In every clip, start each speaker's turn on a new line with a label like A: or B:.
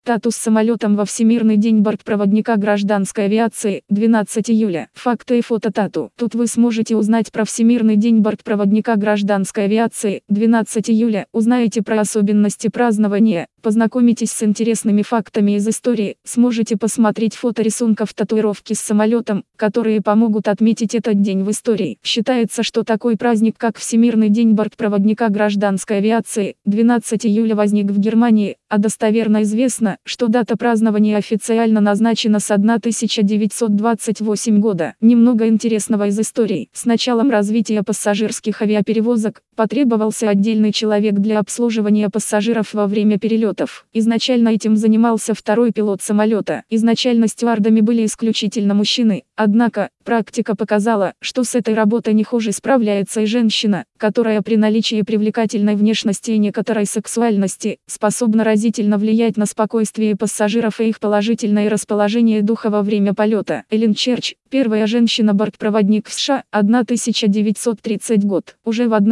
A: Тату с самолетом во Всемирный день бортпроводника гражданской авиации, 12 июля. Факты и фото Тату. Тут вы сможете узнать про Всемирный день бортпроводника гражданской авиации, 12 июля. Узнаете про особенности празднования, познакомитесь с интересными фактами из истории, сможете посмотреть фото рисунков татуировки с самолетом, которые помогут отметить этот день в истории. Считается, что такой праздник, как Всемирный день бортпроводника гражданской авиации, 12 июля возник в Германии, а достоверно известно, что дата празднования официально назначена с 1928 года. Немного интересного из истории. С началом развития пассажирских авиаперевозок потребовался отдельный человек для обслуживания пассажиров во время перелетов. Изначально этим занимался второй пилот самолета. Изначально стюардами были исключительно мужчины, однако практика показала, что с этой работой не хуже справляется и женщина, которая при наличии привлекательной внешности и некоторой сексуальности способна разительно влиять на спокойствие пассажиров и их положительное расположение духа во время полета. Эллен Черч, первая женщина-бортпроводник в США, 1930 год. Уже в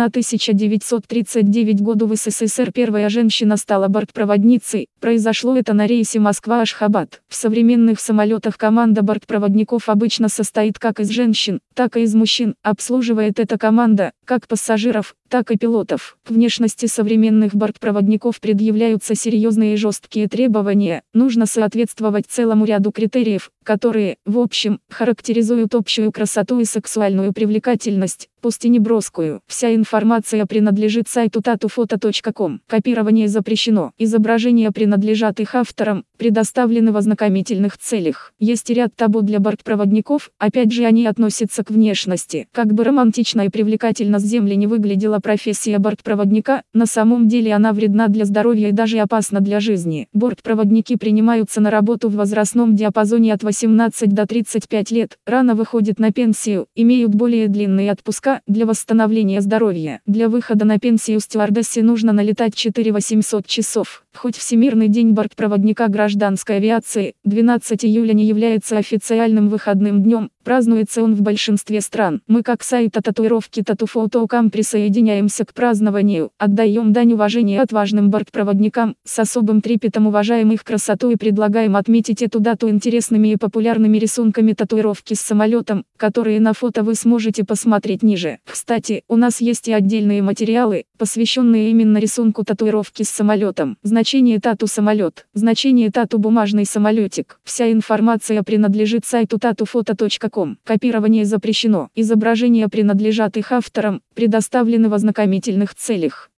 A: 1939 году в СССР первая женщина стала бортпроводницей. Произошло это на рейсе Москва-Ашхабад. В современных самолетах команда бортпроводников обычно состоит как из женщин, так и из мужчин. Обслуживает эта команда как пассажиров, так и пилотов. К внешности современных бортпроводников предъявляются серьезные и жесткие требования. Нужно соответствовать целому ряду критериев, которые, в общем, характеризуют общую красоту и сексуальную привлекательность, пусть и не броскую. Вся информация принадлежит сайту tatufoto.com. Копирование запрещено. Изображения принадлежат их авторам, предоставлены в ознакомительных целях. Есть и ряд табу для бортпроводников, опять же они относятся к внешности. Как бы романтично и привлекательно с земли не выглядела профессия бортпроводника, на самом деле она вредна для здоровья и даже опасна для жизни. Бортпроводники принимаются на работу в возрастном диапазоне от 18 до 35 лет, рано выходят на пенсию, имеют более длинные отпуска для восстановления здоровья. Для выхода на пенсию стюардессе нужно налетать 4800 часов. Хоть Всемирный день бортпроводника гражданской авиации, 12 июля не является официальным выходным днем, празднуется он в большинстве стран. Мы как сайт о татуировке tatufoto.com присоединяемся к празднованию, отдаем дань уважения отважным бортпроводникам, с особым трепетом уважаем их красоту и предлагаем отметить эту дату интересными и популярными рисунками татуировки с самолетом, которые на фото вы сможете посмотреть ниже. Кстати, у нас есть и отдельные материалы, посвященные именно рисунку татуировки с самолетом. Значение тату самолет. Значение тату бумажный самолетик. Вся информация принадлежит сайту tatufoto.com. Копирование запрещено. Изображения принадлежат их авторам, предоставлены в ознакомительных целях.